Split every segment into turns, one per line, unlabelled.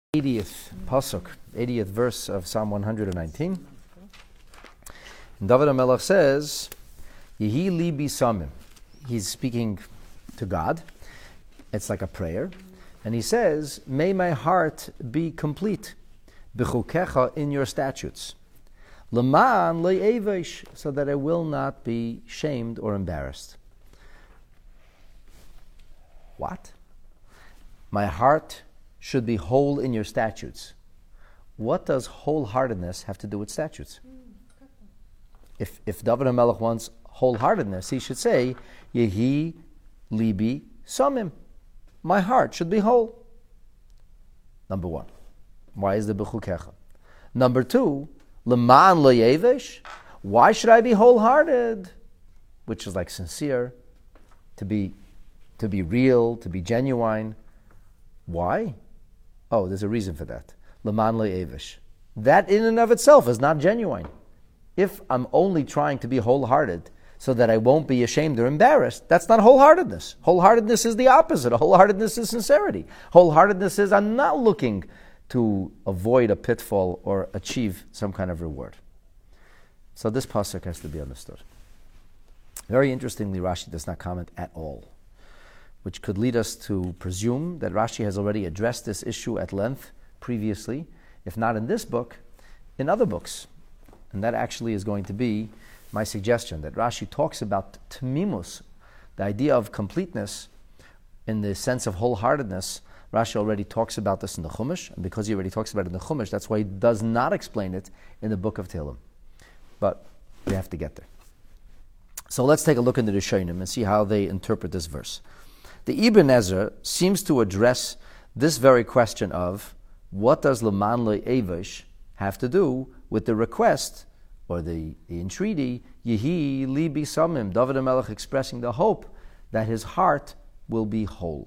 80th pasuk, 80th verse of Psalm 119. And David HaMelech says, Yehi li bisamim. He's speaking to God. It's like a prayer. And he says, may my heart be complete, b'chukecha, in your statutes. L'ma'an le'evesh, so that I will not be shamed or embarrassed. What? My heart should be whole in your statutes. What does wholeheartedness have to do with statutes? If David HaMelech wants wholeheartedness, he should say, Yehi libi samim. My heart should be whole. Number one. Why is the b'chukecha? Number two, l'ma'an le'yevesh. Why should I be wholehearted? Which is like sincere, to be real, to be genuine. Why? Oh, there's a reason for that. L'man le'evish. That in and of itself is not genuine. If I'm only trying to be wholehearted so that I won't be ashamed or embarrassed, that's not wholeheartedness. Wholeheartedness is the opposite. Wholeheartedness is sincerity. Wholeheartedness is I'm not looking to avoid a pitfall or achieve some kind of reward. So this pasuk has to be understood. Very interestingly, Rashi does not comment at all, which could lead us to presume that Rashi has already addressed this issue at length previously, if not in this book, in other books. And that actually is going to be my suggestion, that Rashi talks about tmimus, the idea of completeness in the sense of wholeheartedness. Rashi already talks about this in the Chumash, and because he already talks about it in the Chumash, that's why he does not explain it in the book of Tehillim. But we have to get there. So let's take a look into the Rishonim and see how they interpret this verse. The Ibn Ezra seems to address this very question of what does L'man le'evish have to do with the request or the entreaty, Yehi li bisamim, David HaMelech expressing the hope that his heart will be whole.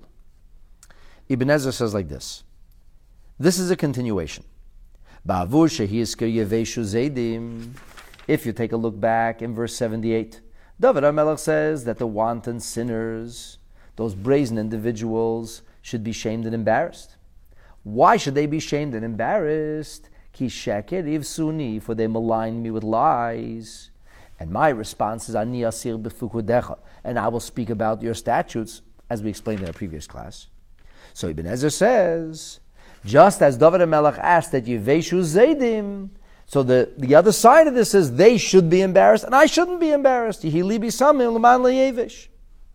Ibn Ezra says like this. This is a continuation. Ba'avur shehizker yeveshu zaydim. If you take a look back in verse 78, David HaMelech says that the wanton sinners, those brazen individuals, should be shamed and embarrassed. Why should they be shamed and embarrassed? Ki sheker ivsuni, for they malign me with lies. And my response is, Ani asir b'fukudecha, and I will speak about your statutes, as we explained in a previous class. So Ibn Ezra says, just as David HaMelech asked that Yeveshu Zaydim, so the other side of this is they should be embarrassed, and I shouldn't be embarrassed. Yehi li bisamim l'man le'yevish.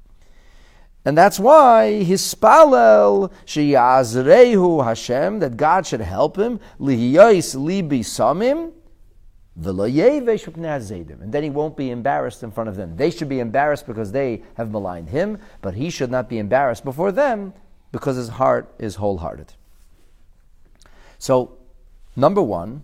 And that's why his spalel sheyazrehu Hashem, that God should help him, lihiyos libi samim v'loyevesh v'pnei zaydim, and then he won't be embarrassed in front of them. They should be embarrassed because they have maligned him, but he should not be embarrassed before them because his heart is wholehearted. So, number one,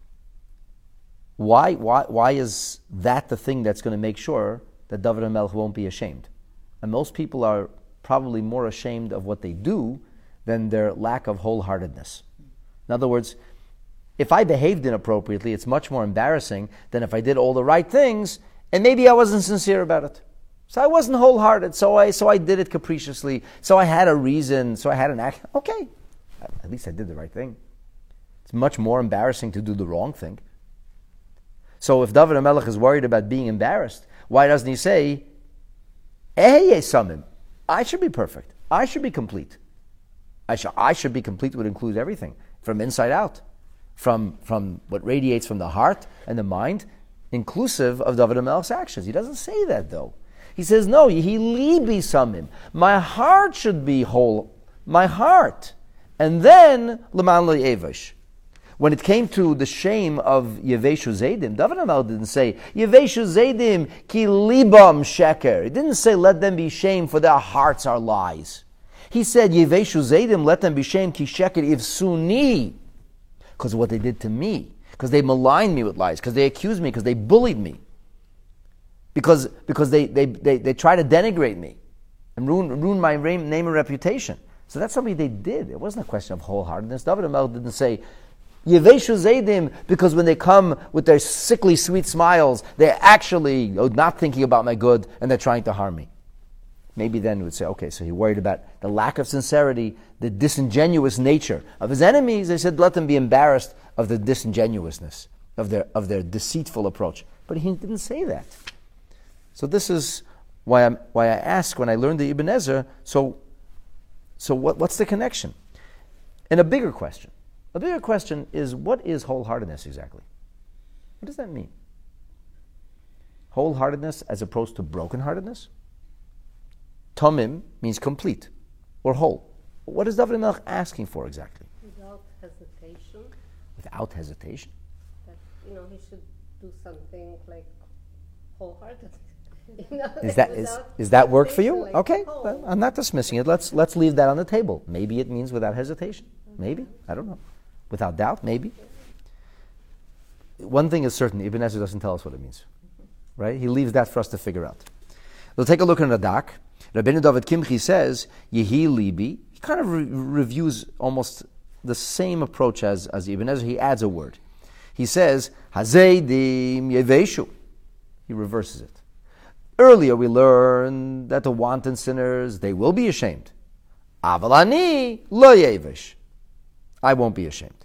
why is that the thing that's going to make sure that David HaMelech won't be ashamed? And most people are probably more ashamed of what they do than their lack of wholeheartedness. In other words, if I behaved inappropriately, it's much more embarrassing than if I did all the right things and maybe I wasn't sincere about it. So I wasn't wholehearted, so I did it capriciously, so I had a reason, so I had an act. Okay, at least I did the right thing. It's much more embarrassing to do the wrong thing. So if David HaMelech is worried about being embarrassed, why doesn't he say, I should be perfect. I should be complete. I should be complete would include everything, from inside out, from what radiates from the heart and the mind, inclusive of David HaMelech's actions. He doesn't say that though. He says, no, Yehi li bisamim. My heart should be whole. My heart. And then, l'man le'evish. When it came to the shame of Yeveshu Zaydim, David HaMelech didn't say, Yeveshu Zaydim ki libam sheker. He didn't say, let them be shamed for their hearts are lies. He said, Yeveshu Zaydim, let them be shamed ki sheker ivsuni. Because of what they did to me. Because they maligned me with lies. Because they accused me. Because they bullied me. Because they try to denigrate me. And ruin my name and reputation. So that's something they did. It wasn't a question of wholeheartedness. David HaMelech didn't say, Yeveshu Zaydim, because when they come with their sickly sweet smiles, they're actually not thinking about my good and they're trying to harm me. Maybe then we would say, okay, so he worried about the lack of sincerity, the disingenuous nature of his enemies, they said, let them be embarrassed of the disingenuousness of their deceitful approach. But he didn't say that. So this is why I ask when I learned the Ibn Ezra, so what's the connection? And a bigger question is, what is wholeheartedness exactly? What does that mean? Wholeheartedness as opposed to brokenheartedness? Tamim means complete or whole. What is David HaMelech asking for exactly?
Without hesitation.
Without hesitation?
That, he should do something like wholehearted.
Is that work for you?
Like
Okay, well, I'm not dismissing it. Let's leave that on the table. Maybe it means without hesitation. Maybe, I don't know. Without doubt, maybe. One thing is certain: Ibn Ezra doesn't tell us what it means, right? He leaves that for us to figure out. We'll take a look in the Radak. Rabbeinu David Kimchi says, "Yehi libi." He kind of reviews almost the same approach as Ibn Ezra. He adds a word. He says, "Hazeidim yeveshu." He reverses it. Earlier we learned that the wanton sinners, they will be ashamed. Aval ani lo yevesh. I won't be ashamed.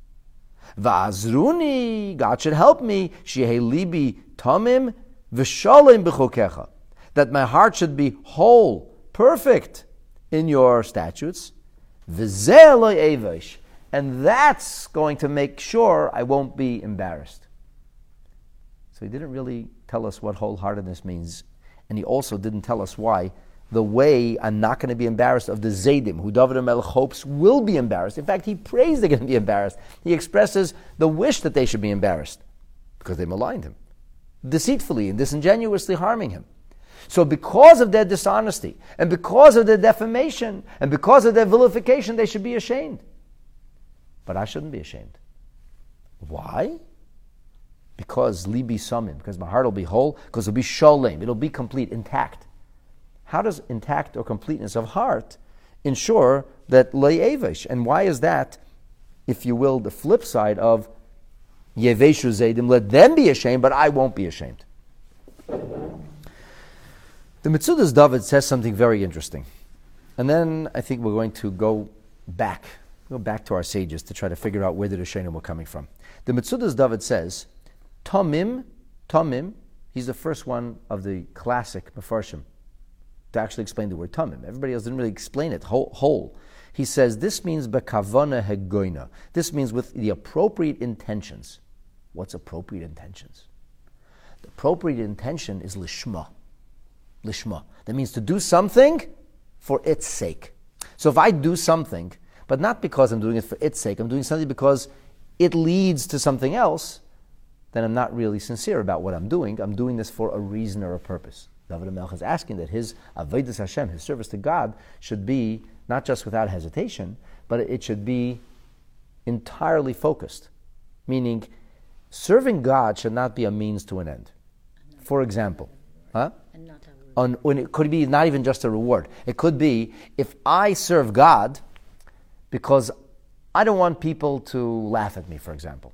Va'azruni, God should help me. Shehei libi tamim v'shalem b'chokecha. That my heart should be whole, perfect in your statutes. V'zeh lo yevesh. And that's going to make sure I won't be embarrassed. So he didn't really tell us what wholeheartedness means. And he also didn't tell us why. The way I'm not going to be embarrassed of the Zaydim, who David HaMelech hopes will be embarrassed. In fact, he prays they're going to be embarrassed. He expresses the wish that they should be embarrassed because they maligned him, deceitfully and disingenuously harming him. So because of their dishonesty, and because of their defamation, and because of their vilification, they should be ashamed. But I shouldn't be ashamed. Why? Because libi samim, because my heart will be whole, because it'll be sholem, it'll be complete, intact. How does intact or completeness of heart ensure that le'evesh? And why is that, if you will, the flip side of yeveshu zaydim, let them be ashamed, but I won't be ashamed? The Metzudas David says something very interesting. And then I think we're going to go back to our sages to try to figure out where the Rishonim were coming from. The Metzudas David says, Tamim, he's the first one of the classic Mefarshim to actually explain the word tamim. Everybody else didn't really explain it whole. He says this means bekavana hegoina. This means with the appropriate intentions. What's appropriate intentions? The appropriate intention is lishma. Lishma. That means to do something for its sake. So if I do something, but not because I'm doing it for its sake, I'm doing something because it leads to something else, then I'm not really sincere about what I'm doing. I'm doing this for a reason or a purpose. David HaMelech is asking that his avodas Hashem, his service to God, should be not just without hesitation, but it should be entirely focused. Meaning, serving God should not be a means to an end. For example, when it could be not even just a reward. It could be, if I serve God because I don't want people to laugh at me, for example.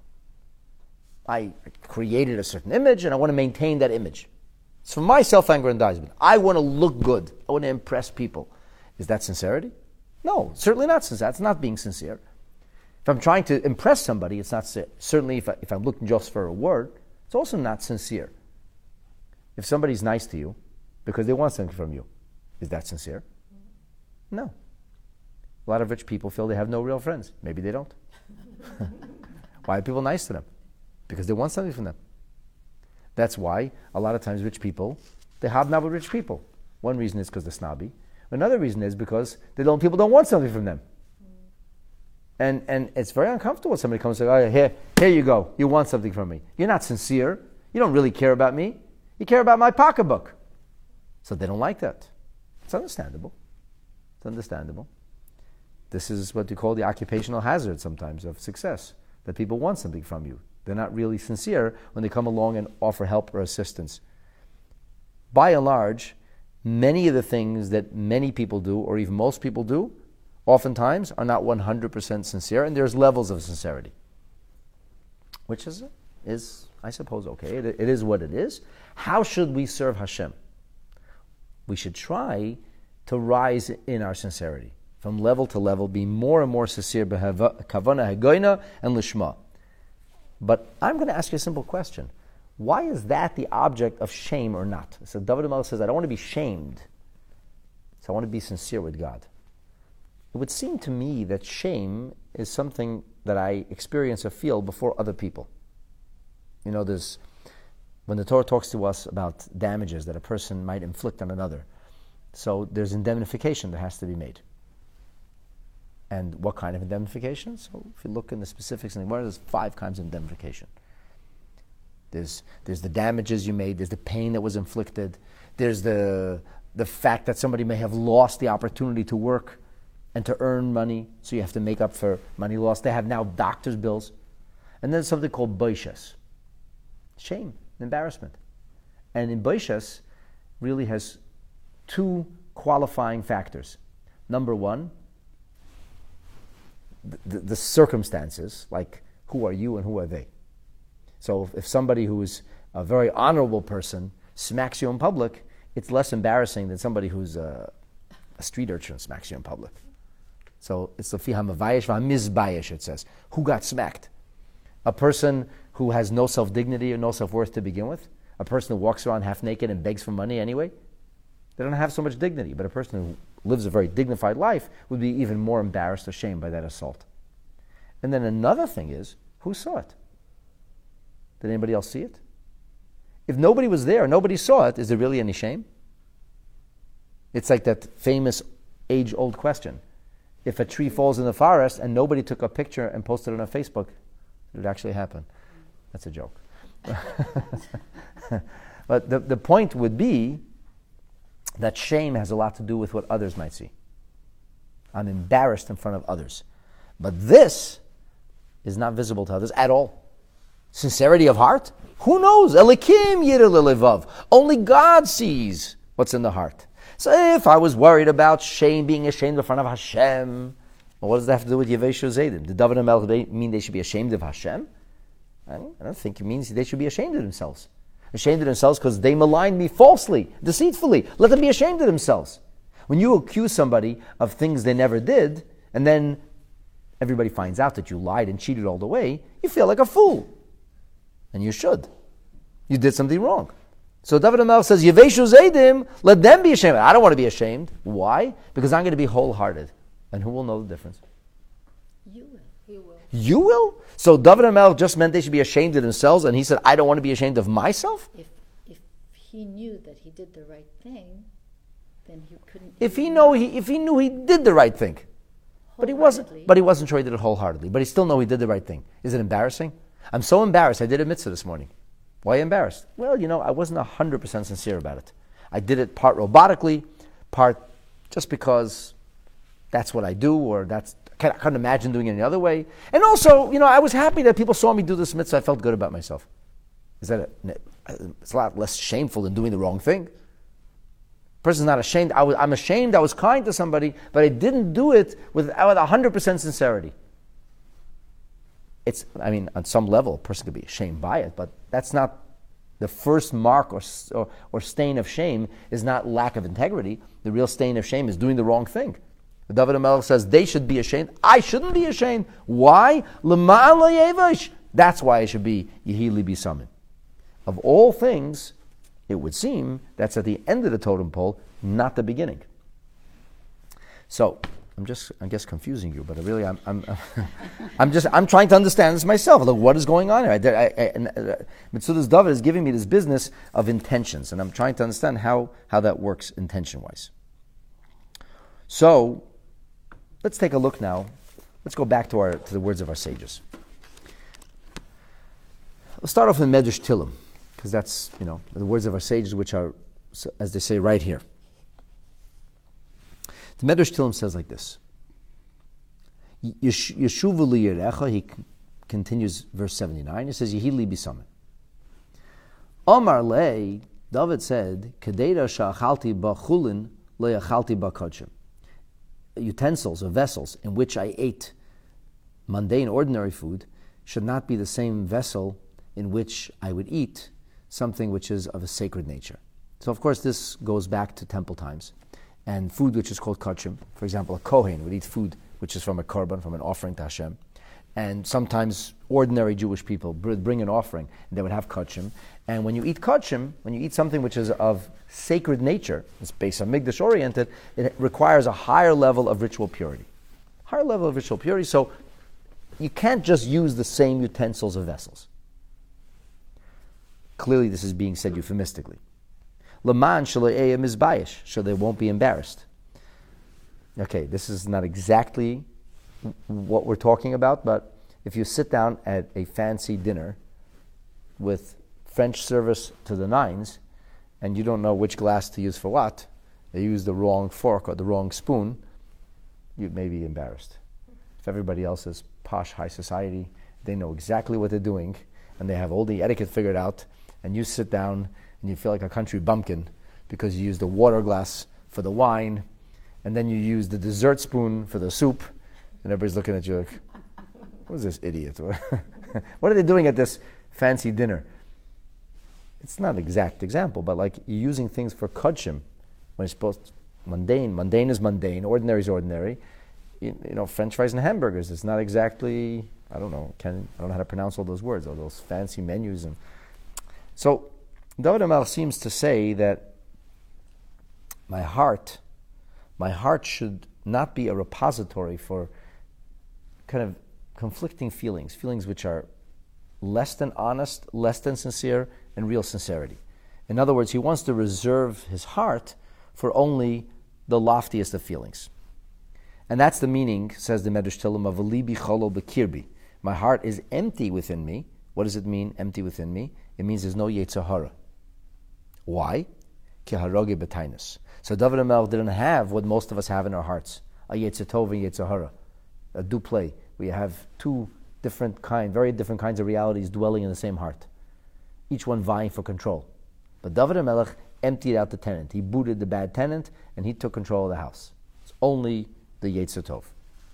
I created a certain image and I want to maintain that image. It's for my self-aggrandizement. I want to look good. I want to impress people. Is that sincerity? No, certainly not sincere. That's not being sincere. If I'm trying to impress somebody, it's not certainly if I'm looking just for a reward, it's also not sincere. If somebody's nice to you because they want something from you, is that sincere? No. A lot of rich people feel they have no real friends. Maybe they don't. Why are people nice to them? Because they want something from them. That's why a lot of times rich people, they hobnob with rich people. One reason is because they're snobby. Another reason is because people don't want something from them. And it's very uncomfortable when somebody comes and says, oh, here you go. You want something from me. You're not sincere. You don't really care about me. You care about my pocketbook. So they don't like that. It's understandable. It's understandable. This is what you call the occupational hazard sometimes of success, that people want something from you. They're not really sincere when they come along and offer help or assistance. By and large, many of the things that many people do, or even most people do, oftentimes are not 100% sincere, and there's levels of sincerity. Which is I suppose, okay. It is what it is. How should we serve Hashem? We should try to rise in our sincerity. from level to level, be more and more sincere, kavana hagoina and lishma. But I'm going to ask you a simple question. Why is that the object of shame or not? So David HaMelech says, I don't want to be shamed. So I want to be sincere with God. It would seem to me that shame is something that I experience or feel before other people. You know, when the Torah talks to us about damages that a person might inflict on another, so there's indemnification that has to be made. And what kind of indemnification? So if you look in the specifics, there's 5 kinds of indemnification. There's the damages you made, there's the pain that was inflicted, there's the fact that somebody may have lost the opportunity to work and to earn money, so you have to make up for money lost. They have now doctor's bills. And then there's something called boishes. Shame, embarrassment. And in boishes really has 2 qualifying factors. Number 1, the circumstances, like who are you and who are they? So if somebody who is a very honorable person smacks you in public, it's less embarrassing than somebody who's a street urchin smacks you in public. So it's the fi hamavayish v'hamizbayish, it says. Who got smacked? A person who has no self-dignity or no self-worth to begin with? A person who walks around half naked and begs for money anyway? They don't have so much dignity. But a person who lives a very dignified life would be even more embarrassed or shamed by that assault. And then another thing is, who saw it? Did anybody else see it? If nobody was there, nobody saw it, is there really any shame? It's like that famous age-old question. If a tree falls in the forest and nobody took a picture and posted it on Facebook, it would actually happen. That's a joke. But the point would be that shame has a lot to do with what others might see. I'm embarrassed in front of others. But this is not visible to others at all. Sincerity of heart? Who knows? Elikim yireh levav. Only God sees what's in the heart. So if I was worried about shame, being ashamed in front of Hashem, well, what does that have to do with Yeveshu Zaydim? Did David HaMelech mean they should be ashamed of Hashem? I don't think it means they should be ashamed of themselves. Ashamed of themselves because they maligned me falsely, deceitfully. Let them be ashamed of themselves. When you accuse somebody of things they never did, and then everybody finds out that you lied and cheated all the way, you feel like a fool. And you should. You did something wrong. So David HaMelech says, Yeveshu Zaydim, let them be ashamed. I don't want to be ashamed. Why? Because I'm going to be wholehearted. And who will know the difference?
You will. He will.
You will? So David HaMelech just meant they should be ashamed of themselves, and he said, I don't want to be ashamed of myself?
If he knew that he did the right thing, then he couldn't...
If he knew he did the right thing. But he wasn't sure he did it wholeheartedly. But he still know he did the right thing. Is it embarrassing? I'm so embarrassed. I did a mitzvah this morning. Why embarrassed? Well, I wasn't 100% sincere about it. I did it part robotically, part just because that's what I do, or I couldn't imagine doing it any other way. And also, I was happy that people saw me do this mitzvah. I felt good about myself. It's a lot less shameful than doing the wrong thing. Person's not ashamed. I'm ashamed I was kind to somebody, but I didn't do it with 100% sincerity. On some level, a person could be ashamed by it, but that's not the first mark or stain of shame is not lack of integrity. The real stain of shame is doing the wrong thing. David HaMelech says they should be ashamed. I shouldn't be ashamed. Why? L'ma'an layevash. That's why I should be Yehi Libi Samin. Of all things, it would seem that's at the end of the totem pole, not the beginning. So I'm guess confusing you, but really I'm trying to understand this myself. Look, what is going on here? Metzudas David is giving me this business of intentions, and I'm trying to understand how that works intention-wise. So let's take a look now. Let's go back to the words of our sages. Let's start off with Medrash Tillim, because that's the words of our sages, which are, as they say, right here. The Medrash Tillim says like this. Yeshuvu liyirecha, he continues verse 79, he says, Yehi libi samin. Omar le, David said, Kedera sha'achalti ba'chulin lo yachalti ba'kodshim. Utensils or vessels in which I ate mundane, ordinary food should not be the same vessel in which I would eat something which is of a sacred nature. So of course this goes back to temple times. and food which is called kachim. For example, a kohen would eat food which is from a korban, from an offering to Hashem. And sometimes ordinary Jewish people bring an offering, and they would have kachim. And when you eat kachim, when you eat something which is of sacred nature, it's Beis Hamikdash oriented, it requires a higher level of ritual purity. Higher level of ritual purity, so you can't just use the same utensils or vessels. Clearly this is being said euphemistically. Laman shalo'eya mizbayish, so they won't be embarrassed. Okay, this is not exactly what we're talking about, but if you sit down at a fancy dinner with French service to the nines, and you don't know which glass to use for what, they use the wrong fork or the wrong spoon, you may be embarrassed. If everybody else is posh high society, they know exactly what they're doing, and they have all the etiquette figured out, and you sit down and you feel like a country bumpkin because you use the water glass for the wine, and then you use the dessert spoon for the soup, and everybody's looking at you like, who's this idiot? What are they doing at this fancy dinner? It's not an exact example, but like you're using things for kudshim when it's supposed to, mundane is mundane, ordinary is ordinary. You know, French fries and hamburgers, it's not exactly, I don't know how to pronounce all those words, all those fancy menus. And so David HaMelech seems to say that my heart should not be a repository for kind of conflicting feelings which are less than honest, less than sincere, and real sincerity. In other words, he wants to reserve his heart for only the loftiest of feelings. And that's the meaning, says the Medrash Tehillim, of libi cholo b'kirbi. My heart is empty within me. What does it mean, empty within me? It means there's no Yetzer Hara. Why? Ki haroge b'tainus. So David HaMelech didn't have what most of us have in our hearts, a Yetzer Tov and Yetzer Hara, a duplay. We have two very different kinds of realities dwelling in the same heart, each one vying for control. But David HaMelech emptied out the tenant. He booted the bad tenant, and he took control of the house. It's only the Yetzer Tov.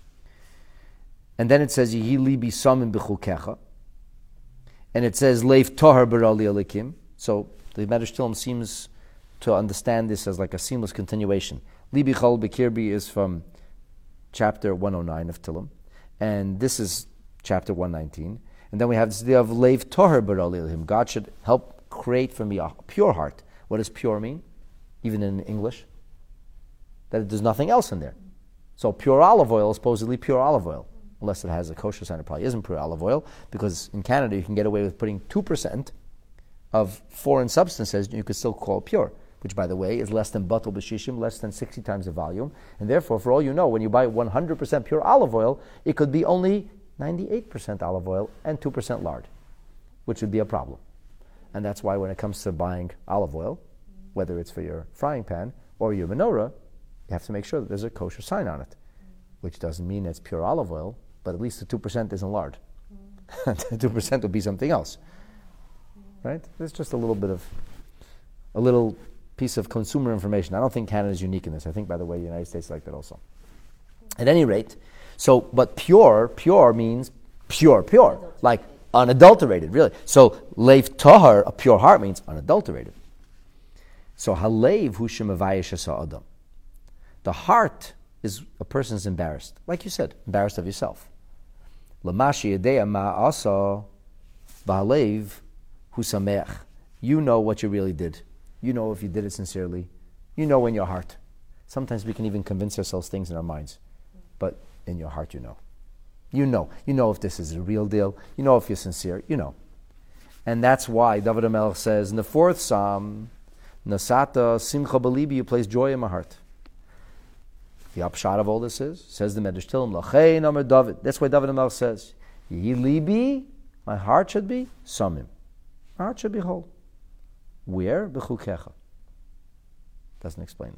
And then it says, Yehi libi samim b'chukecha. And it says, Leif tohar barali alikim. So the Medrash Tehillim seems to understand this as like a seamless continuation. Libi chol b'kirbi is from chapter 109 of Tehillim. And this is chapter 119. And then we have this idea of Leif tohar barali alihim. God should help create for me a pure heart. What does pure mean? Even in English? That there's nothing else in there. So pure olive oil is supposedly pure olive oil, unless it has a kosher sign. It probably isn't pure olive oil, because in Canada you can get away with putting 2% of foreign substances, and you could still call it pure, which, by the way, is less than batul b'shishim, less than 60 times the volume. And therefore, for all you know, when you buy 100% pure olive oil, it could be only 98% olive oil and 2% lard, which would be a problem. And that's why when it comes to buying olive oil, whether it's for your frying pan or your menorah, you have to make sure that there's a kosher sign on it, which doesn't mean it's pure olive oil, but at least the 2% isn't lard. The 2% would be something else. Right? It's just a little piece of consumer information. I don't think Canada is unique in this. I think, by the way, the United States is like that also. At any rate, but pure means pure, like unadulterated, really. So, leif tahar, a pure heart, means unadulterated. So, halev hu shemavayish asa adam. The heart is a person's embarrassed. Like you said, embarrassed of yourself. Lamashi yedea ma'asa v'halev hu sameach. You know what you really did. You know if you did it sincerely. You know in your heart. Sometimes we can even convince ourselves things in our minds. But in your heart you know. You know if this is a real deal. You know if you're sincere. You know. And that's why David HaMelech says in the 4th Psalm, Nasata simcha b'libi, you place joy in my heart. The upshot of all this is, says the Medrash Tehillim, Lachein Amar David. That's why David HaMelech says, Yehi libi, my heart should be samim. My heart should be whole. Where? B'chukecha. Doesn't explain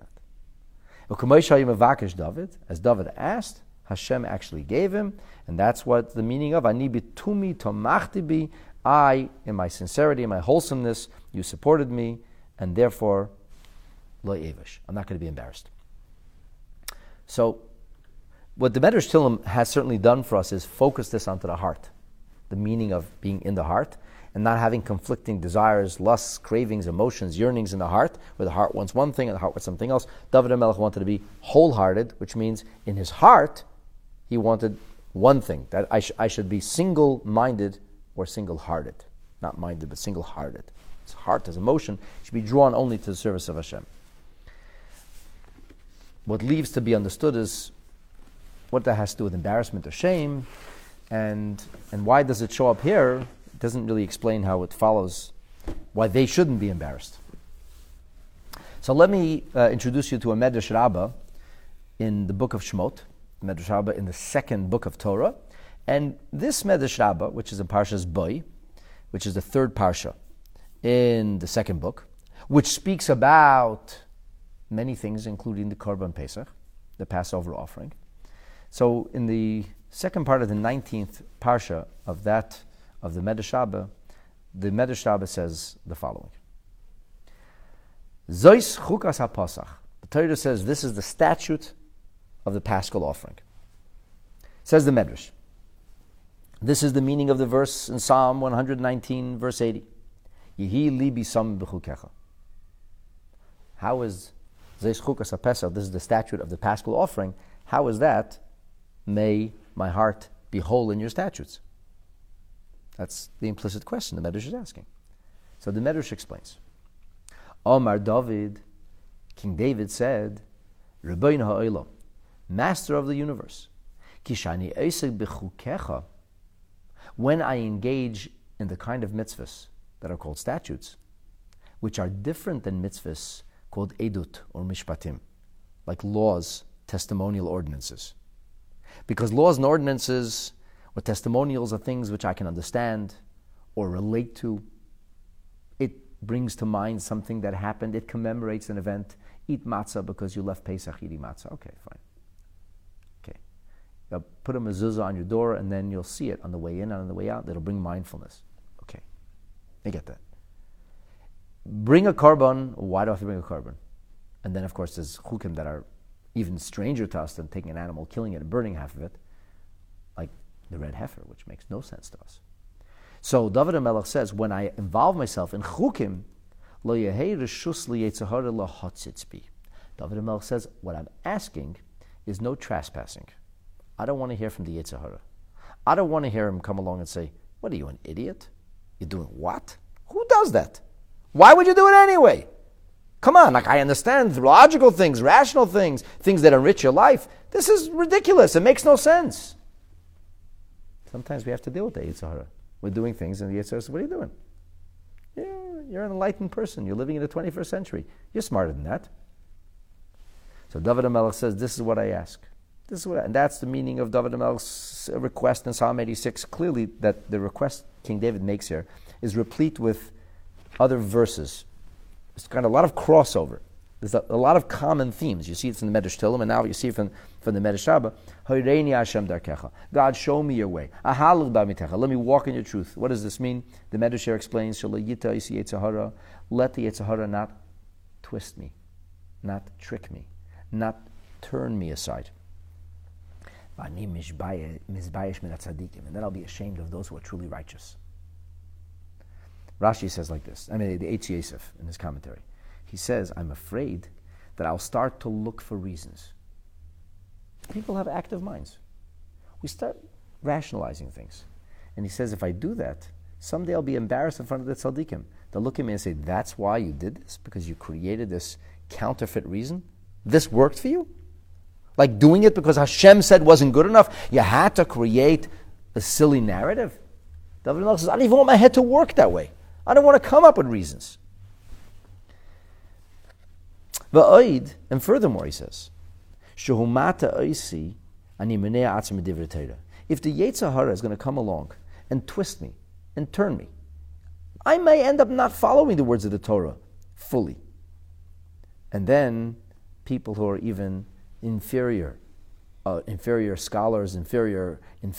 that. David, as David asked, Hashem actually gave him, and that's what the meaning of Ani bitumi tomachti bi. I, in my sincerity, in my wholesomeness, you supported me, and therefore, lo yevish. I'm not going to be embarrassed. So, what the Medrash Tehillim has certainly done for us is focus this onto the heart, the meaning of being in the heart, and not having conflicting desires, lusts, cravings, emotions, yearnings in the heart, where the heart wants one thing and the heart wants something else. David HaMelech wanted to be wholehearted, which means in his heart, he wanted one thing, that I should be single-minded or single-hearted. Not minded, but single-hearted. His heart, his emotion, should be drawn only to the service of Hashem. What leaves to be understood is what that has to do with embarrassment or shame, and why does it show up here? It doesn't really explain how it follows why they shouldn't be embarrassed. So let me introduce you to a Medrash Rabbah in the book of Shemot, Medrash Rabbah in the second book of Torah. And this Medrash Rabbah, which is in Parshas Boi, which is the third parsha in the second book, which speaks about many things, including the Korban Pesach, the Passover offering. So in the second part of the 19th parsha of the Medrash Rabbah, the Medrash Rabbah says the following. Zois chukas ha-pasach. The Torah says this is the statute of the Paschal offering. Says the Medrash. This is the meaning of the verse in Psalm 119, verse 80. Yehi libi sam b'chukecha. How is Zois chukas ha-pasach, this is the statute of the Paschal offering, how is that? May my heart be whole in your statutes. That's the implicit question the Medrash is asking. So the Medrash explains. Omar David, King David said, Rabbeinu ha'olam, Master of the universe, Kishani eiseg b'chukecha, when I engage in the kind of mitzvahs that are called statutes, which are different than mitzvahs called edut or mishpatim, like laws, testimonial ordinances. Because laws and ordinances or testimonials are things which I can understand or relate to. It brings to mind something that happened. It commemorates an event. Eat matzah because you left Pesach eating matzah. Okay, fine. Okay. You'll put a mezuzah on your door and then you'll see it on the way in and on the way out. That'll bring mindfulness. Okay. I get that. Bring a korban. Why do I have to bring a korban? And then, of course, there's chukim that are even stranger to us than taking an animal, killing it, and burning half of it, like the red heifer, which makes no sense to us. So David HaMelech says, when I involve myself in chukim, lo yehei reshus li yetzer hara lahatzitz bi. David HaMelech says, what I'm asking is no trespassing. I don't want to hear from the yetzer hara. I don't want to hear him come along and say, what are you, an idiot? You're doing what? Who does that? Why would you do it anyway? Come on, like I understand logical things, rational things, things that enrich your life. This is ridiculous. It makes no sense. Sometimes we have to deal with the Yetzer Hara. We're doing things and the Yetzer Hara says, what are you doing? You're an enlightened person. You're living in the 21st century. You're smarter than that. So David HaMelech says, this is what I ask. And that's the meaning of David HaMelech's request in Psalm 86. Clearly that the request King David makes here is replete with other verses. There's kind of a lot of crossover. There's a lot of common themes. You see it in the Medrash Tehillim, and now you see it from the Medrash Rabbah. Horeini Hashem darkecha. God, show me your way. Ahalil b'amitecha. Let me walk in your truth. What does this mean? The Medrash here explains, Shelo yita isi yetzer hara. Let the yetzer hara not twist me, not trick me, not turn me aside. And then I'll be ashamed of those who are truly righteous. Rashi says like this, the Eitz Yosef in his commentary. He says, I'm afraid that I'll start to look for reasons. People have active minds. We start rationalizing things. And he says, if I do that, someday I'll be embarrassed in front of the tzaddikim. They'll look at me and say, that's why you did this? Because you created this counterfeit reason? This worked for you? Like doing it because Hashem said wasn't good enough? You had to create a silly narrative? David HaMelech says, I don't even want my head to work that way. I don't want to come up with reasons. And furthermore, he says, if the Yetzer Hara is going to come along and twist me and turn me, I may end up not following the words of the Torah fully. And then people who are even inferior scholars, inferior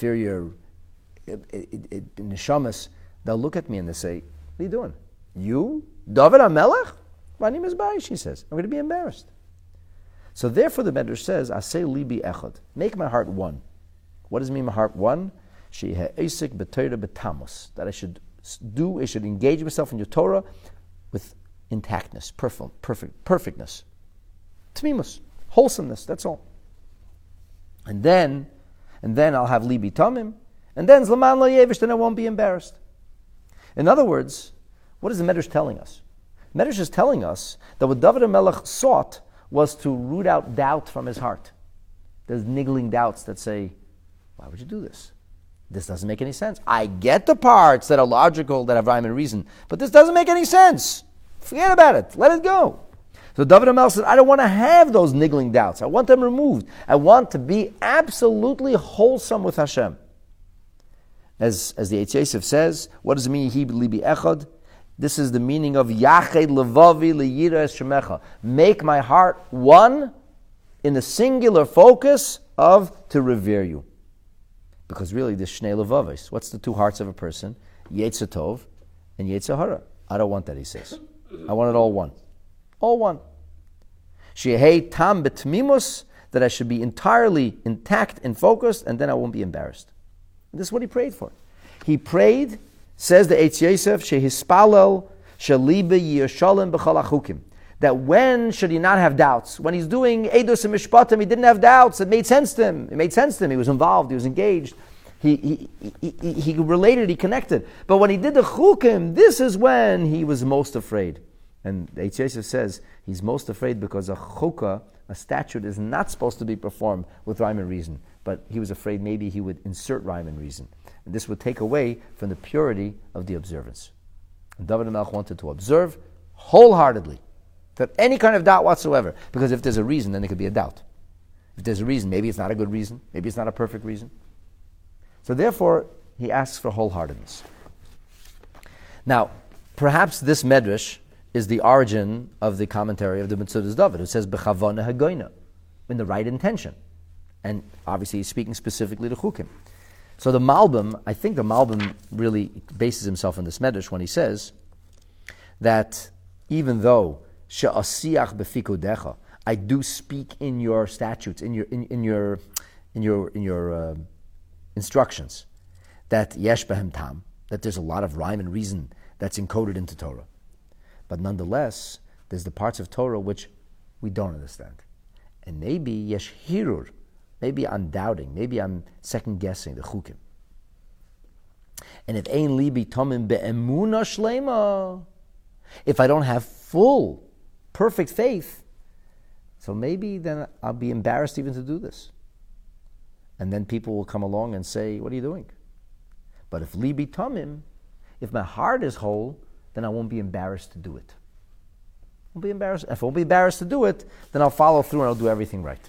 neshamas, they'll look at me and they say, what are you doing? You? David HaMelech? My name is Bai, she says. I'm going to be embarrassed. So therefore the Medrash says, Aseh libi echad. Make my heart one. What does it mean my heart one? That I should He should engage himself in your Torah with intactness, perfectness, tmimus, wholesomeness. That's all. And then I'll have libi tamim, and then zlaman lo yevish, then I won't be embarrassed. In other words, what is the Medrash telling us? Medrash is telling us that what David HaMelech sought was to root out doubt from his heart. There's niggling doubts that say, why would you do this? This doesn't make any sense. I get the parts that are logical, that have rhyme and reason, but this doesn't make any sense. Forget about it. Let it go. So David HaMelech said, I don't want to have those niggling doubts. I want them removed. I want to be absolutely wholesome with Hashem. As the Eitz Yosef says, what does it mean, Yehi b'libi echad? This is the meaning of Yached levavi liyira es shemecha. Make my heart one in the singular focus of to revere you. Because really, this Shnei Levavis, what's the two hearts of a person? Yetzer Tov and Yetzer Hara. I don't want that, he says. I want it all one. All one. Shehei tam betmimus, that I should be entirely intact and focused, and then I won't be embarrassed. And this is what he prayed for. He prayed, says the Eitz Yosef, shehispalel shalibe yishalem b'chal achukim. That when should he not have doubts? When he's doing Eidos and Mishpatim, he didn't have doubts. It made sense to him. It made sense to him. He was involved. He was engaged. He related. He connected. But when he did the Chukim, this is when he was most afraid. And Eitz Yosef says he's most afraid because a Chukah, a statute, is not supposed to be performed with rhyme and reason. But he was afraid maybe he would insert rhyme and reason. And this would take away from the purity of the observance. And David HaMelech wanted to observe wholeheartedly, without any kind of doubt whatsoever. Because if there's a reason, then there could be a doubt. If there's a reason, maybe it's not a good reason. Maybe it's not a perfect reason. So therefore, he asks for wholeheartedness. Now, perhaps this medrash is the origin of the commentary of the Metzudas David, who says, B'chavona hagoyna, in the right intention. And obviously he's speaking specifically to Chukim. So the Malbim, I think the Malbim really bases himself on this medrash when he says that even though she'asiach b'fikudecha, I do speak in your statutes, in your instructions, that yesh behem tam, that there's a lot of rhyme and reason that's encoded into Torah. But nonetheless, there's the parts of Torah which we don't understand. And maybe yesh hirur, maybe I'm doubting, maybe I'm second guessing the chukim. And if ein libi tomim be'emuna shlema, if I don't have full, perfect faith, so maybe then I'll be embarrassed even to do this. And then people will come along and say, what are you doing? But if libi tamim, if my heart is whole, then I won't be embarrassed to do it. I won't be embarrassed. If I won't be embarrassed to do it, then I'll follow through and I'll do everything right.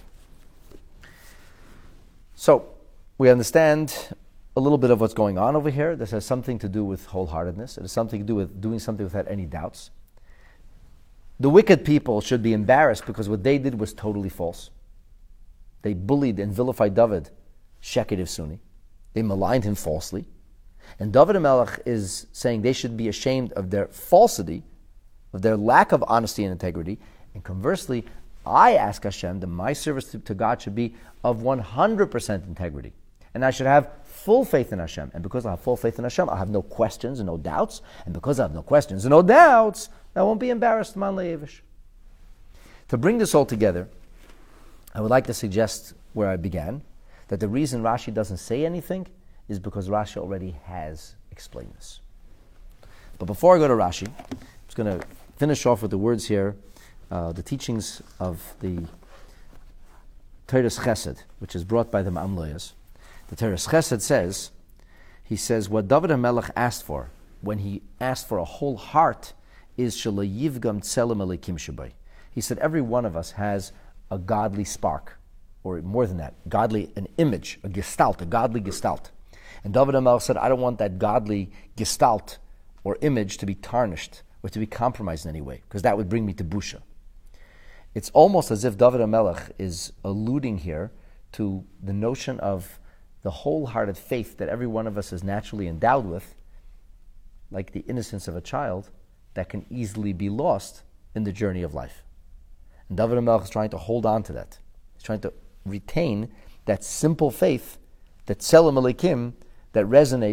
So, we understand a little bit of what's going on over here. This has something to do with wholeheartedness. It has something to do with doing something without any doubts. The wicked people should be embarrassed because what they did was totally false. They bullied and vilified David, Sheketiv Suni. They maligned him falsely. And David HaMelech is saying they should be ashamed of their falsity, of their lack of honesty and integrity. And conversely, I ask Hashem that my service to God should be of 100% integrity. And I should have full faith in Hashem. And because I have full faith in Hashem, I have no questions and no doubts. And because I have no questions and no doubts, I won't be embarrassed, man le'evish. To bring this all together, I would like to suggest where I began, that the reason Rashi doesn't say anything is because Rashi already has explained this. But before I go to Rashi, I'm just going to finish off with the words here, the teachings of the Teres Chesed, which is brought by the Ma'amloyas. The Teres Chesed says, he says, what David HaMelech asked for, when he asked for a whole heart, is Shalayivgam Tselem Elikim Shabai. He said, every one of us has a godly spark, or more than that, an image, a gestalt, a godly gestalt. And David HaMelech said, I don't want that godly gestalt or image to be tarnished or to be compromised in any way, because that would bring me to busha. It's almost as if David HaMelech is alluding here to the notion of the wholehearted faith that every one of us is naturally endowed with, like the innocence of a child, that can easily be lost in the journey of life. And David HaMelech is trying to hold on to that. He's trying to retain that simple faith, that Tselem Elikim, that resonates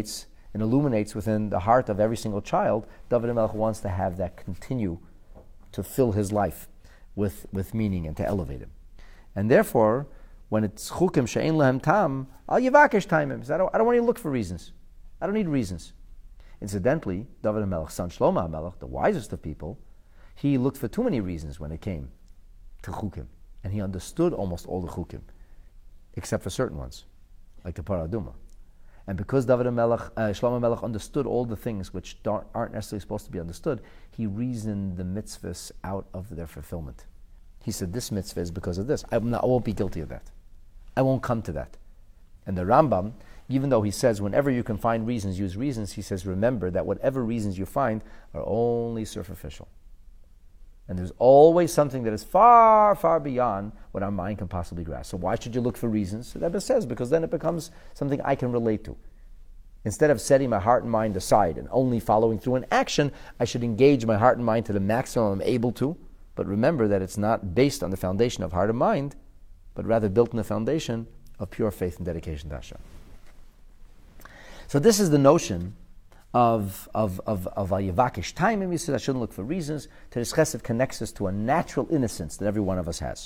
and illuminates within the heart of every single child, David HaMelech wants to have that continue to fill his life with meaning and to elevate him. And therefore, when it's chukim she'ein lehem tam, al yivakesh taimim. I don't want to look for reasons. I don't need reasons. Incidentally, David HaMelech's son Shlomo HaMelech, the wisest of people, he looked for too many reasons when it came to chukim. And he understood almost all the chukim, except for certain ones, like the Parah Adumah. And because Shlomo HaMelech understood all the things which aren't necessarily supposed to be understood, he reasoned the mitzvahs out of their fulfillment. He said, this mitzvah is because of this. I won't be guilty of that. I won't come to that. And the Rambam, even though he says, whenever you can find reasons, use reasons, he says, remember that whatever reasons you find are only superficial. And there's always something that is far, far beyond what our mind can possibly grasp. So why should you look for reasons? The Rebbe says, because then it becomes something I can relate to. Instead of setting my heart and mind aside and only following through an action, I should engage my heart and mind to the maximum I'm able to. But remember that it's not based on the foundation of heart and mind, but rather built on the foundation of pure faith and dedication to Hashem. So this is the notion of a yivakish time. He says I shouldn't look for reasons. Teres Chesed connects us to a natural innocence that every one of us has.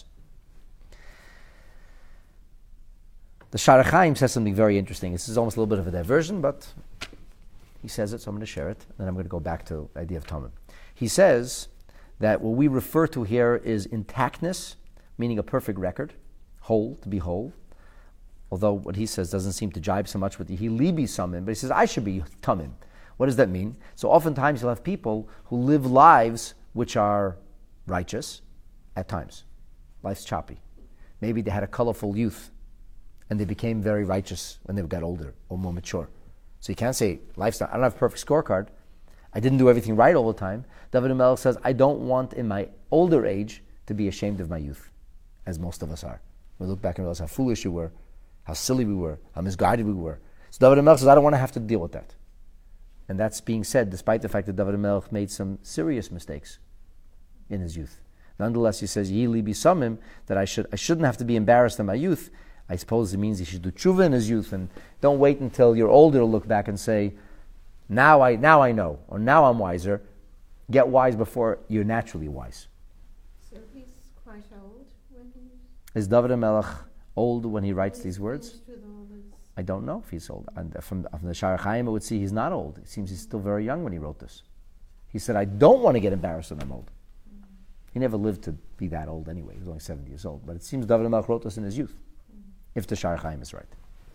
The Sha'ar HaChaim says something very interesting. This is almost a little bit of a diversion, but he says it, so I'm going to share it. And then I'm going to go back to the idea of Tamim. He says that what we refer to here is intactness, meaning a perfect record, whole, to be whole. Although what he says doesn't seem to jibe so much with the libi samim, but he says I should be tamim. What does that mean? So oftentimes you'll have people who live lives which are righteous at times. Life's choppy. Maybe they had a colorful youth and they became very righteous when they got older or more mature. So you can't say, life's not, I don't have a perfect scorecard. I didn't do everything right all the time. David HaMelech says, I don't want in my older age to be ashamed of my youth, as most of us are. We look back and realize how foolish we were, how silly we were, how misguided we were. So David HaMelech says, I don't want to have to deal with that. And that's being said despite the fact that David HaMelech made some serious mistakes in his youth. Nonetheless, he says, Yi libi samim, that I shouldn't have to be embarrassed in my youth. I suppose it means he should do tshuva in his youth, and don't wait until you're older to look back and say, now I know, or now I'm wiser. Get wise before you're naturally wise.
So he's quite old when he...
Is David HaMelech old when he writes these words?
finished with all this.
I don't know if he's old. And from the Sha'ar HaChaim, it would see he's not old. It seems he's still very young when he wrote this. He said, I don't want to get embarrassed when I'm old. He never lived to be that old anyway. He was only 70 years old. But it seems David HaMelech wrote this in his youth, if the Sha'ar HaChaim is right.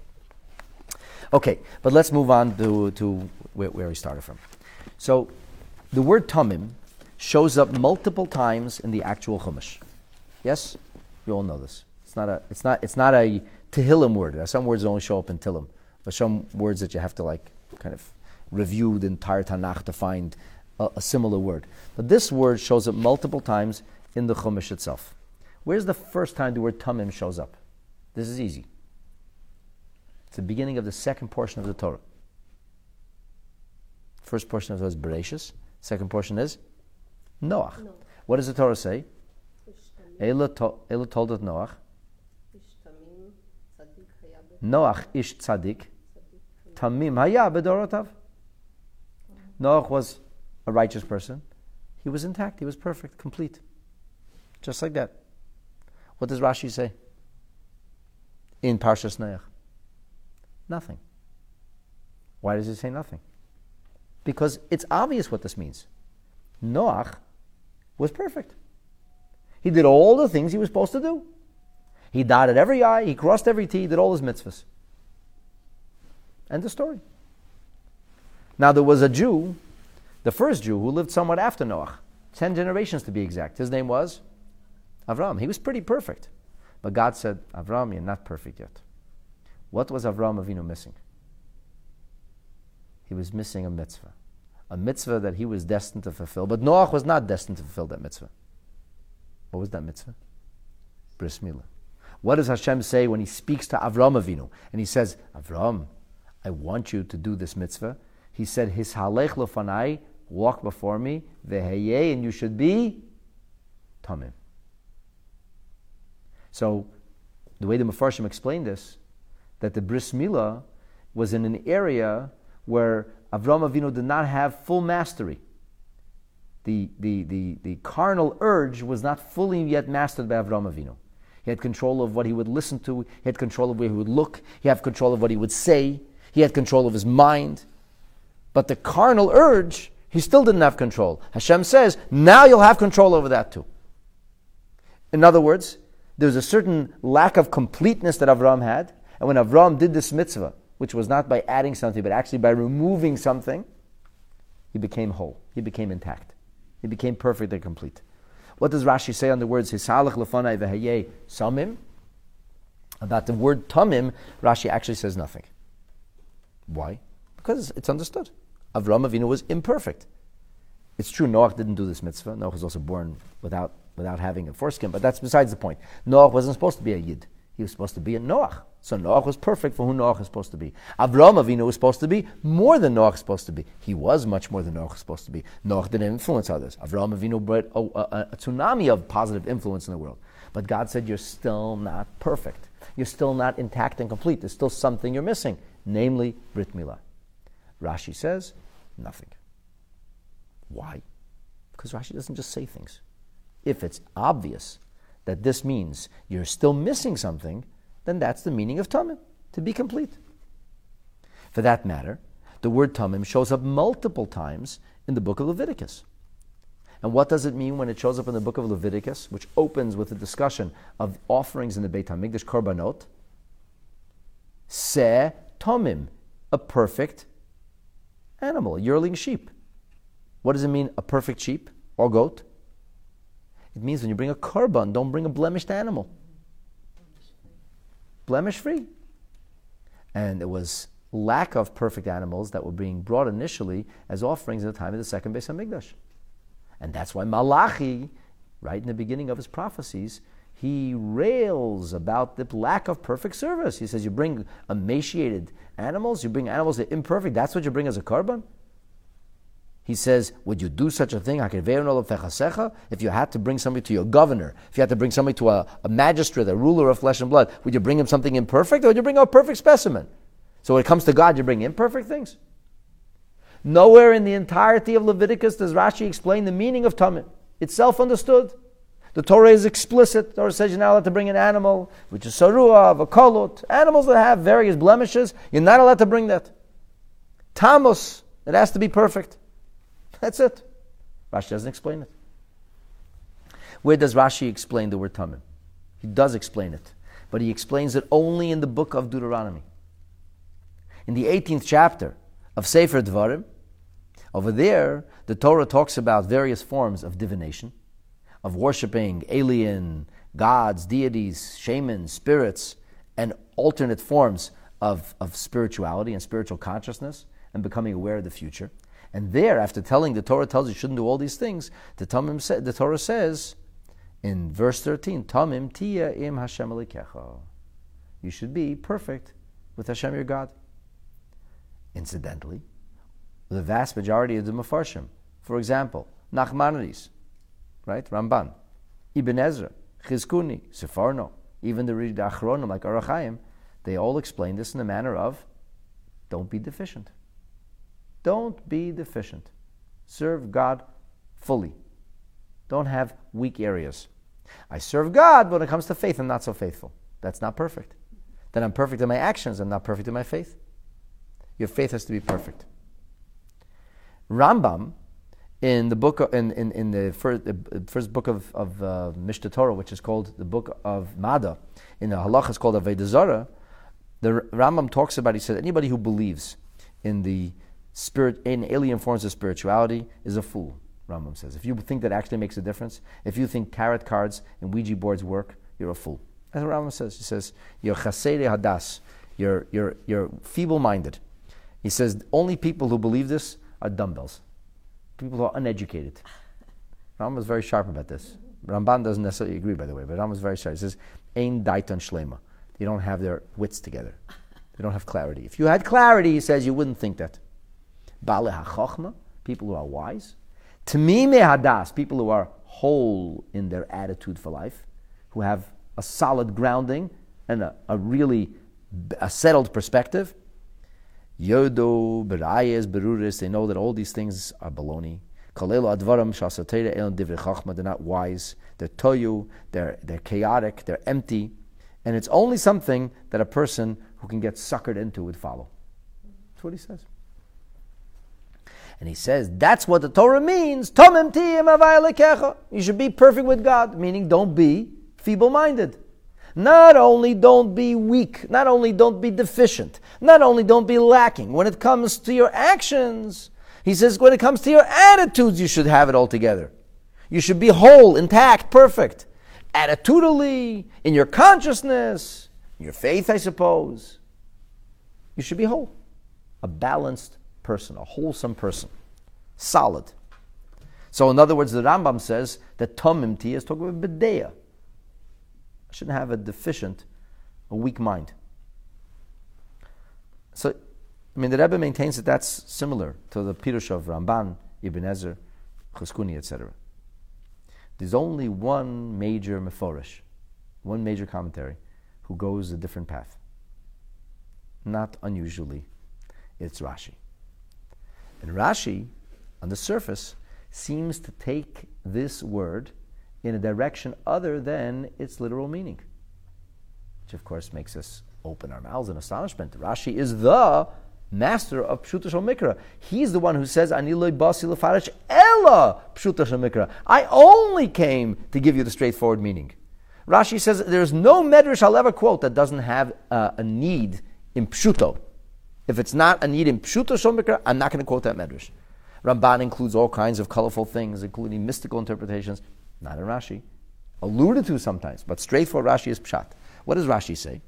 Okay, but let's move on to where he started from. So, the word tamim shows up multiple times in the actual Chumash. Yes? You all know this. It's not a Tehillim word. Some words only show up in Tehillim, but some words that you have to kind of review the entire Tanakh to find a similar word. But this word shows up multiple times in the Chumash itself. Where's the first time the word tamim shows up? This is easy. It's the beginning of the second portion of the Torah. First portion of the Torah is Bereshis. Second portion is Noach.
No.
What does the Torah say?
Ishtamim,
Ela toldat Noach.
Ishtamim, Tzadik Hayab,
Noach ish tzaddik.
Tzadik
Tamim haya bedorotav. Noach was a righteous person. He was intact. He was perfect, complete. Just like that. What does Rashi say in Parshas Noach? Nothing. Why does it say nothing? Because it's obvious what this means. Noach was perfect. He did all the things he was supposed to do. He dotted every I, he crossed every T, did all his mitzvahs. End of story. Now there was a Jew, the first Jew, who lived somewhat after Noach, 10 generations to be exact. His name was Avram. He was pretty perfect. But God said, Avram, you're not perfect yet. What was Avram Avinu missing? He was missing a mitzvah that he was destined to fulfill. But Noach was not destined to fulfill that mitzvah. What was that mitzvah? Bris Milah. What does Hashem say when he speaks to Avram Avinu? And he says, Avram, I want you to do this mitzvah. He said, Hishalech lofanai, walk before me, veheye, and you should be tamim. So, the way the Mefarshim explained this, that the Bris Milah was in an area where Avram Avinu did not have full mastery. The carnal urge was not fully yet mastered by Avram Avinu. He had control of what he would listen to. He had control of where he would look. He had control of what he would say. He had control of his mind. But the carnal urge, he still didn't have control. Hashem says, now you'll have control over that too. In other words, there's a certain lack of completeness that Avram had. And when Avram did this mitzvah, which was not by adding something, but actually by removing something, he became whole. He became intact. He became perfect and complete. What does Rashi say on the words Hisalach lefanai v'hayei samim? About the word tamim, Rashi actually says nothing. Why? Because it's understood. Avram Avinu was imperfect. It's true, Noach didn't do this mitzvah. Noach was also born without having a foreskin, but that's besides the point. Noach wasn't supposed to be a Yid. He was supposed to be a Noach. So Noach was perfect for who Noach is supposed to be. Avram Avinu was supposed to be more than Noach is supposed to be. He was much more than Noach is supposed to be. Noach didn't influence others. Avram Avinu brought a tsunami of positive influence in the world. But God said, you're still not perfect. You're still not intact and complete. There's still something you're missing, namely Brit Milah. Rashi says, nothing. Why? Because Rashi doesn't just say things. If it's obvious that this means you're still missing something, then that's the meaning of Tamim, to be complete. For that matter, the word Tamim shows up multiple times in the book of Leviticus. And what does it mean when it shows up in the book of Leviticus, which opens with a discussion of offerings in the Beit HaMikdash, Korbanot? Se Tamim, a perfect animal, a yearling sheep. What does it mean, a perfect sheep or goat? It means when you bring a korban, don't bring a blemished animal. Blemish-free. And it was lack of perfect animals that were being brought initially as offerings at the time of the second Beis HaMikdash. And that's why Malachi, right in the beginning of his prophecies, he rails about the lack of perfect service. He says, you bring emaciated animals, you bring animals that are imperfect, that's what you bring as a korban? He says, would you do such a thing? If you had to bring somebody to your governor, if you had to bring somebody to a magistrate, a ruler of flesh and blood, would you bring him something imperfect or would you bring a perfect specimen? So when it comes to God, you bring imperfect things? Nowhere in the entirety of Leviticus does Rashi explain the meaning of Tamim. It's self-understood. The Torah is explicit. The Torah says you're not allowed to bring an animal, which is saruah, vakolot, animals that have various blemishes. You're not allowed to bring that. Tamus, it has to be perfect. That's it. Rashi doesn't explain it. Where does Rashi explain the word Tamim? He does explain it, but he explains it only in the book of Deuteronomy. In the 18th chapter of Sefer Dvarim, over there, the Torah talks about various forms of divination, of worshipping alien gods, deities, shamans, spirits, and alternate forms of spirituality and spiritual consciousness, and becoming aware of the future. And there, after the Torah tells you shouldn't do all these things, the Torah says, in verse 13, Tamim tia im Hashem Elokecha. You should be perfect with Hashem your God. Incidentally, the vast majority of the Mefarshim, for example, Nachmanides, right, Ramban, Ibn Ezra, Chizkuni, Sefarno, even the Achronim like Orach Chaim, they all explain this in the manner of, don't be deficient. Don't be deficient. Serve God fully. Don't have weak areas. I serve God, but when it comes to faith, I'm not so faithful. That's not perfect. Then I'm perfect in my actions, I'm not perfect in my faith. Your faith has to be perfect. Rambam, in the book in the first book of Mishnah Torah, which is called the book of Mada, in the halacha is called Avodah Zarah, the Rambam talks about, he said, anybody who believes in the spirit, in alien forms of spirituality, is a fool, Rambam says. If you think that actually makes a difference, if you think tarot cards and Ouija boards work, you're a fool. That's what Rambam says. He says, you're chasei hadas, you're feeble-minded. He says, only people who believe this are dumbbells. People who are uneducated. Rambam is very sharp about this. Ramban doesn't necessarily agree, by the way, but Rambam is very sharp. He says, ein daitan shlema. They don't have their wits together. They don't have clarity. If you had clarity, he says, you wouldn't think that. Bale hachachma, people who are wise. Tamime hadas, people who are whole in their attitude for life, who have a solid grounding and a really settled perspective. Yodo, berayes, beruris, they know that all these things are baloney. Kalelo advaram shasatera elon divrei chachma, they're not wise, they're toyu, they're chaotic, they're empty, and it's only something that a person who can get suckered into would follow. That's what he says. And he says, that's what the Torah means. Tomim tiyem havai lekecha. You should be perfect with God, meaning don't be feeble-minded. Not only don't be weak, not only don't be deficient, not only don't be lacking. When it comes to your actions, he says, when it comes to your attitudes, you should have it all together. You should be whole, intact, perfect. Attitudinally, in your consciousness, in your faith, I suppose. You should be whole. A balanced person, a wholesome person, solid. So in other words, the Rambam says that Tomim Tiyah is talking about B'deya. I shouldn't have a weak mind. So, the Rebbe maintains that that's similar to the Pirush of Ramban, Ibn Ezer, Chizkuni, etc. There's only one major Meforish, one major commentary, who goes a different path. Not unusually, it's Rashi. And Rashi, on the surface, seems to take this word in a direction other than its literal meaning, which of course makes us open our mouths in astonishment. Rashi is the master of Pshuta Shel Mikra. He's the one who says, Ani lo basi lefarish ella Pshuta Shel Mikra. I only came to give you the straightforward meaning. Rashi says there's no medrash I'll ever quote that doesn't have a need in Pshuto. If it's not a need in Pshuto Shel Mikra, I'm not going to quote that medrash. Ramban includes all kinds of colorful things, including mystical interpretations. Not in Rashi. Alluded to sometimes, but straightforward Rashi is Pshat. What does Rashi say?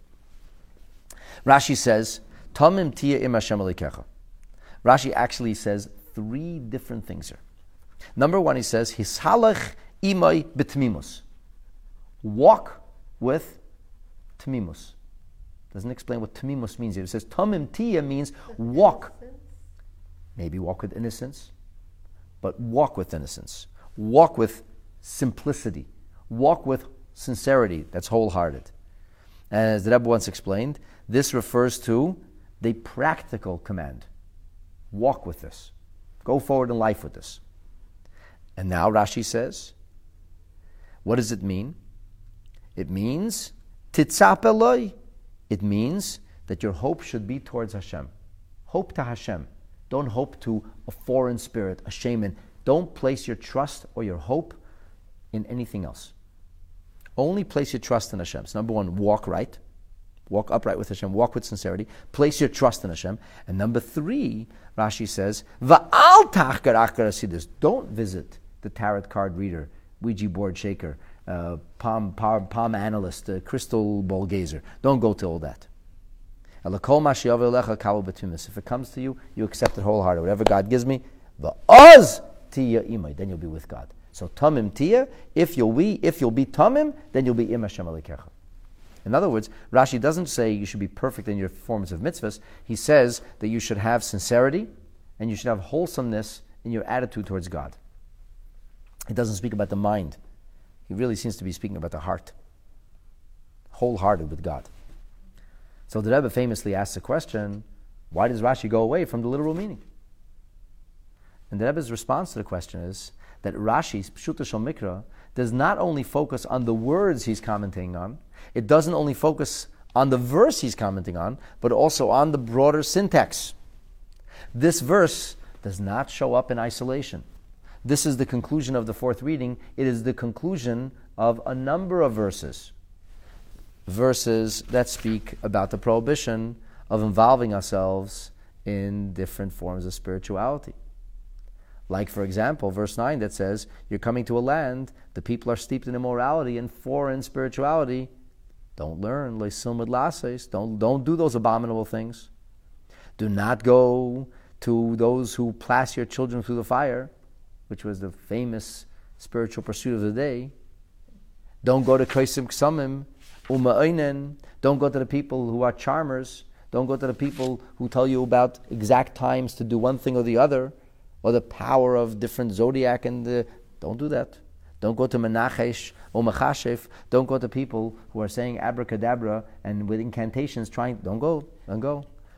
Rashi says, Tomim Tiyah im Hashem Elokecha. Rashi actually says three different things here. Number one, he says, Hishalach imay b'tmimus. Walk with tmimus. Doesn't explain what tmimus means here. It says Tomim Tiyah means walk. Maybe walk with innocence, but walk with innocence. Walk with simplicity. Walk with sincerity that's wholehearted. As the Rebbe once explained, this refers to the practical command. Walk with this. Go forward in life with this. And now Rashi says, what does it mean? It means titzap eloi. It means that your hope should be towards Hashem. Hope to Hashem. Don't hope to a foreign spirit, a shaman. Don't place your trust or your hope in anything else. Only place your trust in Hashem. So number one, walk right. Walk upright with Hashem. Walk with sincerity. Place your trust in Hashem. And number three, Rashi says, Va'al tachkar achar hasidus. Don't visit the tarot card reader, Ouija board shaker, palm analyst, crystal ball gazer. Don't go to all that. If it comes to you, you accept it wholeheartedly. Whatever God gives me, va'az tiyah imay, then you'll be with God. So tamim tiyah, if you'll be tamim, then you'll be im Hashem Elokecha. In other words, Rashi doesn't say you should be perfect in your performance of mitzvahs. He says that you should have sincerity and you should have wholesomeness in your attitude towards God. He doesn't speak about the mind. He really seems to be speaking about the heart. Wholehearted with God. So the Rebbe famously asks the question, why does Rashi go away from the literal meaning? And the Rebbe's response to the question is that Rashi's Pshuta Shel Mikra does not only focus on the words he's commenting on, it doesn't only focus on the verse he's commenting on, but also on the broader syntax. This verse does not show up in isolation. This is the conclusion of the fourth reading. It is the conclusion of a number of verses. Verses that speak about the prohibition of involving ourselves in different forms of spirituality. Like, for example, verse 9 that says, you're coming to a land, the people are steeped in immorality and foreign spirituality. Don't learn, don't do those abominable things. Do not go to those who pass your children through the fire, which was the famous spiritual pursuit of the day. Don't go to Kaisim Ksamim, Uma'inen. Don't go to the people who are charmers. Don't go to the people who tell you about exact times to do one thing or the other, or the power of different zodiac don't do that. Don't go to Menachesh or Mechashef. Don't go to people who are saying abracadabra and with incantations don't go.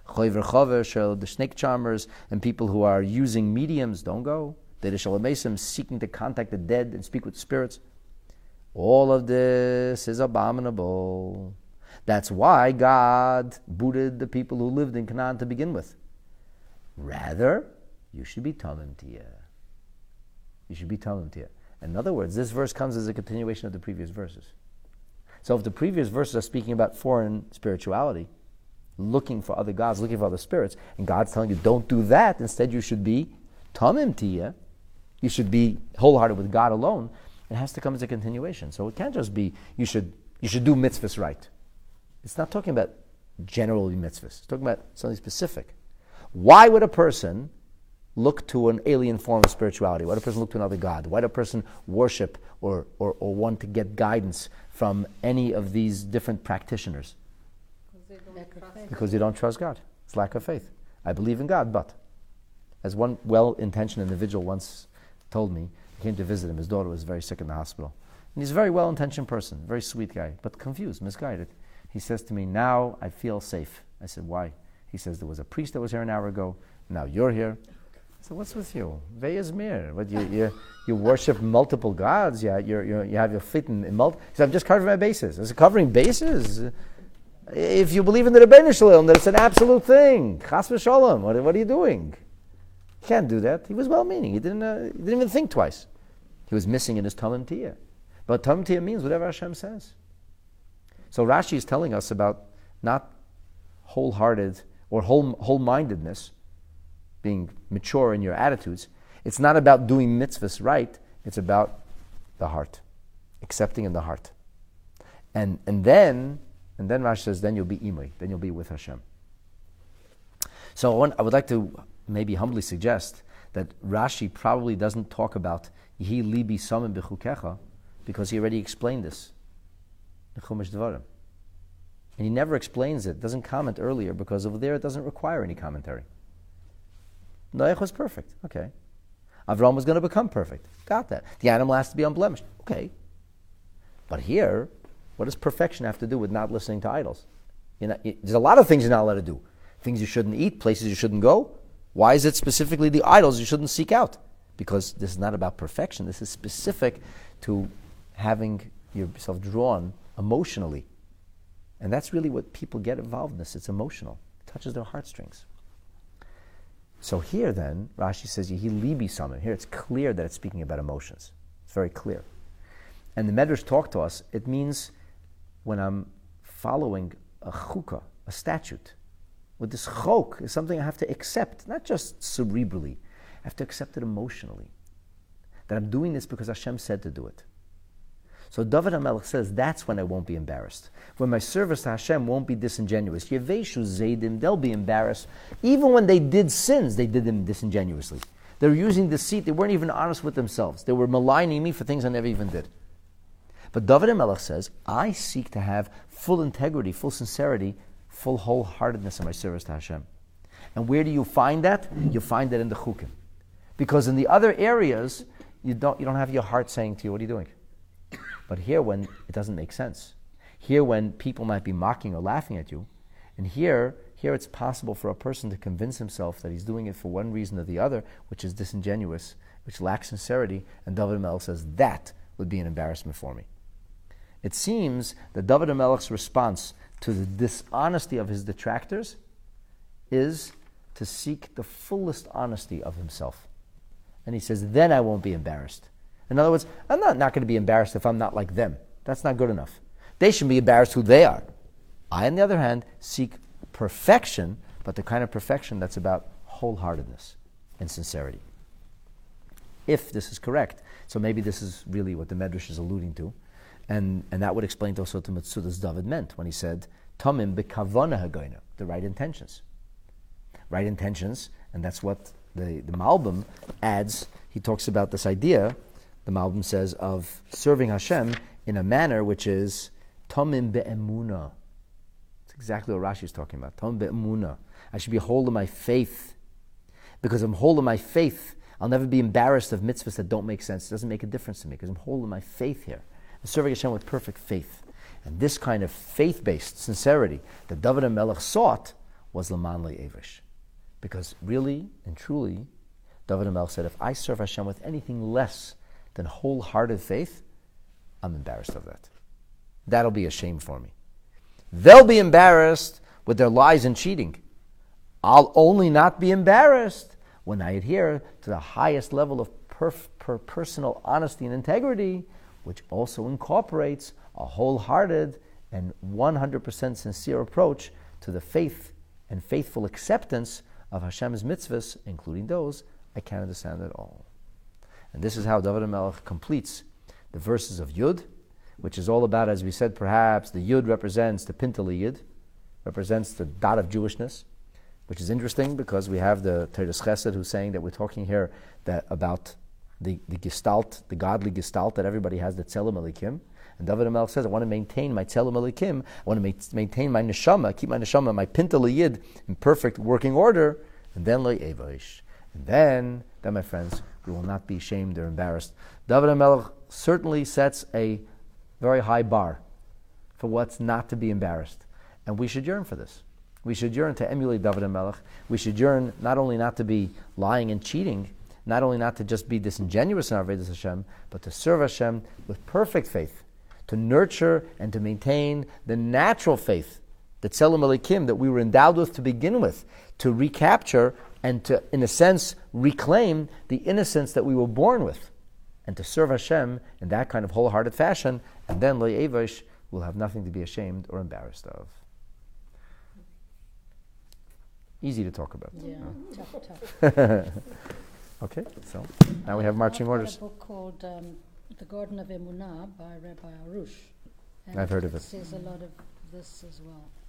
Chover chover shel, the snake charmers and people who are using mediums, don't go. The Shalamesim, seeking to contact the dead and speak with spirits. All of this is abominable. That's why God booted the people who lived in Canaan to begin with. Rather, you should be tamim tiyeh. You should be tamim tiyeh. In other words, this verse comes as a continuation of the previous verses. So if the previous verses are speaking about foreign spirituality, looking for other gods, looking for other spirits, and God's telling you, don't do that, instead you should be tamim tiyeh, you should be wholehearted with God alone, it has to come as a continuation. So it can't just be, you should do mitzvahs right. It's not talking about generally mitzvahs. It's talking about something specific. Why would a person look to an alien form of spirituality? Why would a person look to another god? Why would a person worship or want to get guidance from any of these different practitioners? Because you don't trust God. It's lack of faith. I believe in God, but as one well-intentioned individual once told me, I came to visit him. His daughter was very sick in the hospital. And he's a very well-intentioned person, very sweet guy, but confused, misguided. He says to me, now I feel safe. I said, why? He says, there was a priest that was here an hour ago. Now you're here. I said, what's with you? Veyazmir. What, you worship multiple gods. You have your feet in multiple. He said, I'm just covering my bases. I said, covering bases? If you believe in the Rebbeinu Shalom, that it's an absolute thing. Chas v'sholom. What are you doing? You can't do that. He was well-meaning. He didn't even think twice. He was missing in his tamim tiyeh. But tamim tiyeh means whatever Hashem says. So Rashi is telling us about not wholehearted or whole-mindedness, being mature in your attitudes. It's not about doing mitzvahs right. It's about the heart, accepting in the heart. And then Rashi says, then you'll be imui, then you'll be with Hashem. So I would like to maybe humbly suggest that Rashi probably doesn't talk about Yehi libi samim b'chukecha because he already explained this in Chumash Devarim. And he never explains it, doesn't comment earlier because over there it doesn't require any commentary. Noach was perfect, okay. Avram was going to become perfect, got that. The animal has to be unblemished, okay. But here, what does perfection have to do with not listening to idols? There's a lot of things you're not allowed to do. Things you shouldn't eat, places you shouldn't go. Why is it specifically the idols you shouldn't seek out? Because this is not about perfection. This is specific to having yourself drawn emotionally. And that's really what people get involved in this. It's emotional. It touches their heartstrings. So here then, Rashi says, Yehi libi samim. Here it's clear that it's speaking about emotions. It's very clear. And the Medrash talk to us, it means when I'm following a chukah, a statute, with this chok is something I have to accept, not just cerebrally. I have to accept it emotionally. That I'm doing this because Hashem said to do it. So David HaMelech says, that's when I won't be embarrassed. When my service to Hashem won't be disingenuous. Yeveshu Zaydim, they'll be embarrassed. Even when they did sins, they did them disingenuously. They were using deceit. They weren't even honest with themselves. They were maligning me for things I never even did. But David HaMelech says, I seek to have full integrity, full sincerity, full wholeheartedness in my service to Hashem. And where do you find that? You find that in the chukim. Because in the other areas, you don't have your heart saying to you, what are you doing? But here when it doesn't make sense, here when people might be mocking or laughing at you, and here it's possible for a person to convince himself that he's doing it for one reason or the other, which is disingenuous, which lacks sincerity, and David HaMelech says, that would be an embarrassment for me. It seems that David HaMelech's response to the dishonesty of his detractors is to seek the fullest honesty of himself. And he says, then I won't be embarrassed. In other words, I'm not going to be embarrassed if I'm not like them. That's not good enough. They should be embarrassed who they are. I, on the other hand, seek perfection, but the kind of perfection that's about wholeheartedness and sincerity. If this is correct, so maybe this is really what the Medrash is alluding to, and that would explain also to Metzudas David meant when he said, Tomim bekavana hagoyna, the right intentions. Right intentions, and that's what the Malbim adds. He talks about this idea, the Malbim says, of serving Hashem in a manner which is Tomim be'emuna. That's exactly what Rashi is talking about. Tomim be'emuna. I should be whole in my faith. Because I'm whole in my faith, I'll never be embarrassed of mitzvahs that don't make sense. It doesn't make a difference to me because I'm whole in my faith here. I'm serving Hashem with perfect faith. And this kind of faith-based sincerity that David HaMelech sought was Laman Le'evish. Because really and truly, David HaMelech said, if I serve Hashem with anything less than wholehearted faith, I'm embarrassed of that. That'll be a shame for me. They'll be embarrassed with their lies and cheating. I'll only not be embarrassed when I adhere to the highest level of personal honesty and integrity, which also incorporates a wholehearted and 100% sincere approach to the faith and faithful acceptance of Hashem's mitzvahs, including those I can't understand at all. And this is how David HaMelech completes the verses of Yud, which is all about, as we said, perhaps the Yud represents the Pintele Yud, represents the dot of Jewishness, which is interesting because we have the Teres Chesed who's saying that we're talking here that about the gestalt, the godly gestalt that everybody has, the Tzelem Elikim. And David HaMelech says, I want to maintain my Tzelem Elikim, I want to maintain my neshama, keep my neshama, my Pintele Yid in perfect working order, and then Lo Yevosh. And then, my friends, we will not be shamed or embarrassed. David HaMelech certainly sets a very high bar for what's not to be embarrassed. And we should yearn for this. We should yearn to emulate David HaMelech. We should yearn not only not to be lying and cheating, not only not to just be disingenuous in our Avodas Hashem, but to serve Hashem with perfect faith, to nurture and to maintain the natural faith, the Tzelem Elikim that we were endowed with to begin with, to recapture and to, in a sense, reclaim the innocence that we were born with, and to serve Hashem in that kind of wholehearted fashion, and then Lo Yevosh will have nothing to be ashamed or embarrassed of. Easy to talk about.
Yeah, tough.
Okay, so now we have marching orders.
I've got a book called The Garden of Emunah by Rabbi Arush. And
I've heard of it.
Says a lot of this as well.